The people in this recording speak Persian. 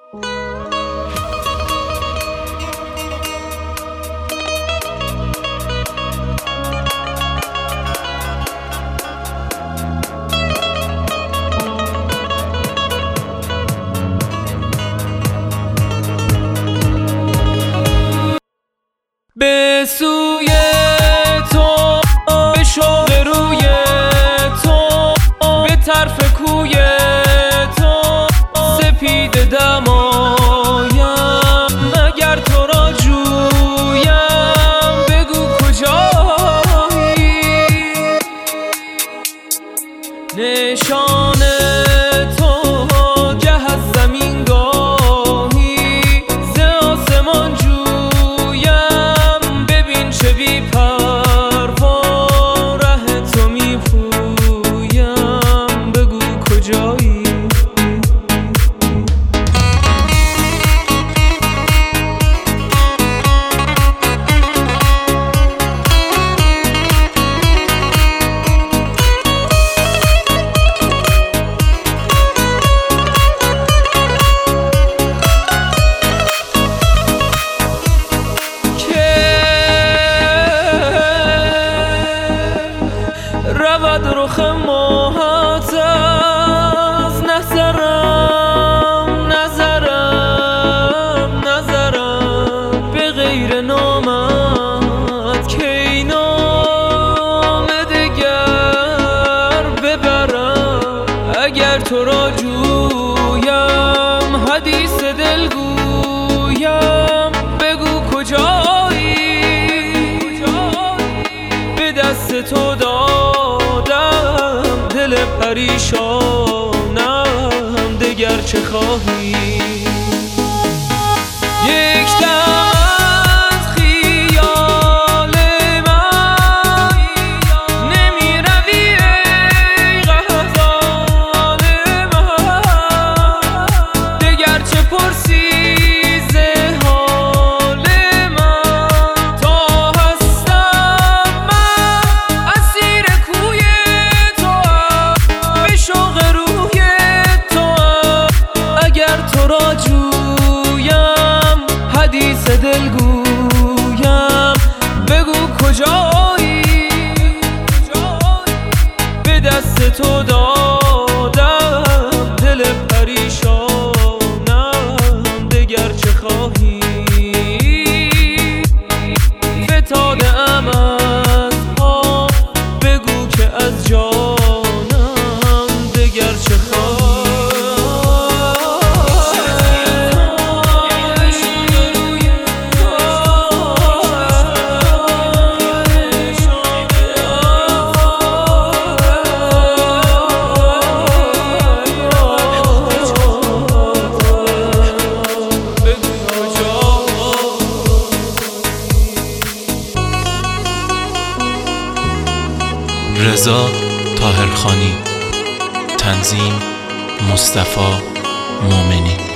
به سوی تو، به شوق روی تو، به طرف کوی تو سپید دمایم. اگر تو را جویم بگو کجایی. نشان تو گه از زمین گاهی ز آسمان جویم. ببین چه بی پروا ره تو می پویم. بگو کجایی. رود رخ ماهت از نظرم، نظرم به غیر نامت کی نام دگر ببرم. اگر تو را جویم حدیث دل گویم. بگو کجایی. به دست تو دادم دل پریشانم. دگر چه خواهی. یک دم از خیال من نمی روی ای غزال من. دگر چه پرسی ز حال من. تا هستم من اسیر کوی توام، به شوق روی توام. اگر تو را جویم حدیث دل گویم. بگو کجایی. به دست تو دادم دل پریشانم. دگر چه خواهی. فتاده ام از پا. بگو که از جانم دگر چه خواهی. رضا طاهرخانی. تنظیم مصطفی مومنی.